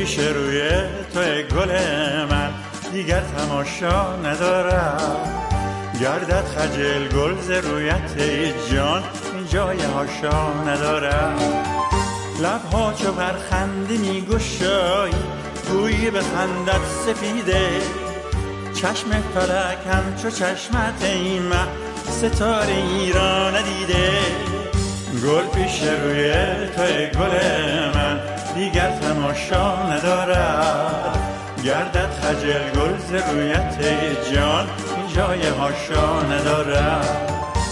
پیش روی توی گل من دیگر تماشا ندارم. گردد خجل گل ز رویت جان این جای هاشا ندارم. لبها چو برخنده می گشایی گویی به خندت سپیده. چشم فلک همچو چشمت ای مه ستاره ای را ندیده. گل پیش روی توی گل من دیگر تماشا ندارد. گردد خجل گل ز رویت جان این جای هاشا ندارد.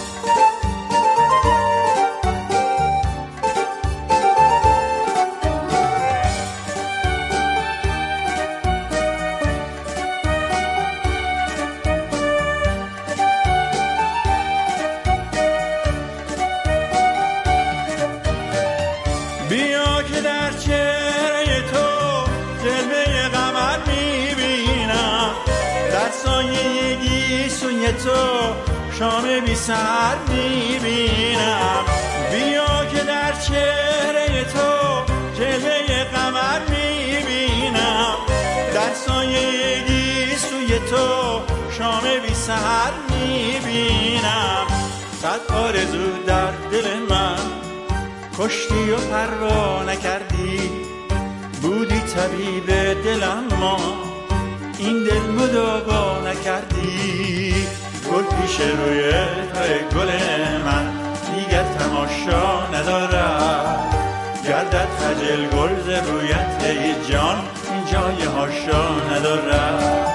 بیا که در چهره تو جلوه قمر میبینم. در سایه گیسوی تو شام بی سحر میبینم. بیا که در چهره تو جلوه قمر میبینم. در سایه گیسوی تو شام بی سحر میبینم. صد آرزو در دل من کشتی و پروا نکردی. بودی طبیب دلم ما این دل مداوا نکردی. گل پیش روی توی گل من دیگر تماشا ندارد. گردد خجل گل ز رویت ای جان این جای هاشا ندارد.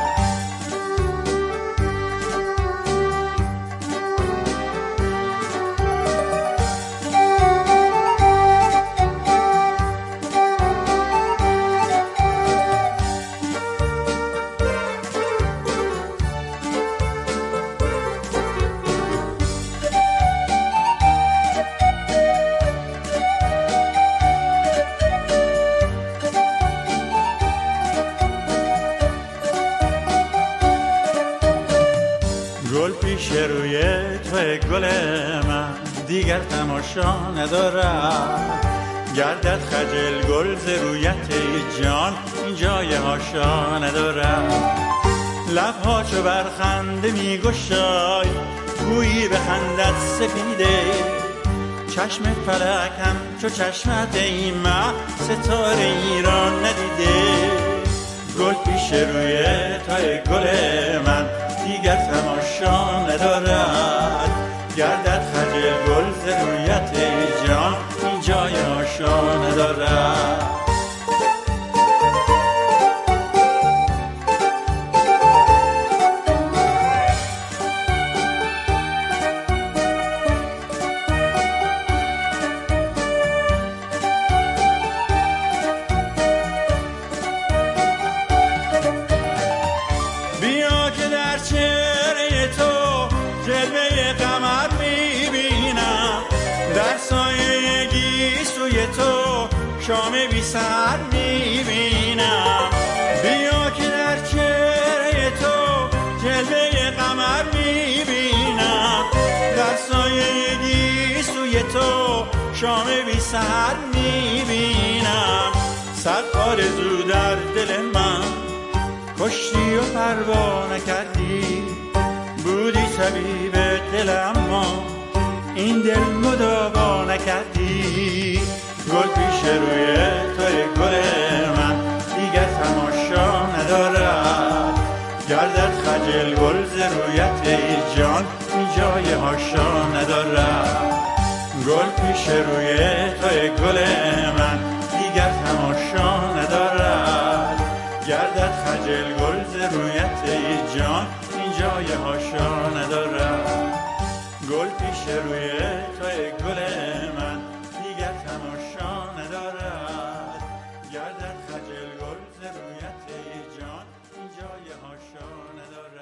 گل پیش روی توی گل من دیگر تماشا ندارد. گردد خجل گل ز رویت جان این جای هاشا ندارد. لبها چو برخنده می گشای گویی به خندت سپیده. چشم فلک هم چو چشمت ای مه ستاره ای را ندیده. گل پیش روی توی گل من دیگر تماشا ندارد. گردد خجل گل ز رویت جان این جای هاشا ندارد. بیا که در چهره تو جلوه قمر میبینم. در سایه گیسوی تو شام بی سحر میبینم. بیا که در چهره تو جلوه قمر میبینم. در سایه گیسوی تو شام بی سحر میبینم. صد آرزو در دل من کشتی و پروا نکردی. بودی طبیب دلم ما این دل مداوا نکردی. گل پیش روی توی گل من دیگر تماشا ندارد. گردد خجل گل ز رویت ای جان این جای هاشا ندارد. گل پیش روی توی گل من دیگر تماشا ندارد. گردد خجل گل ز رویت ای جان این جای هاشا ندارد. گل پیش روی توی گل من دیگر تماشا ندارد. گردد خجل گل ز رویت ای جان این جای هاشا ندارد.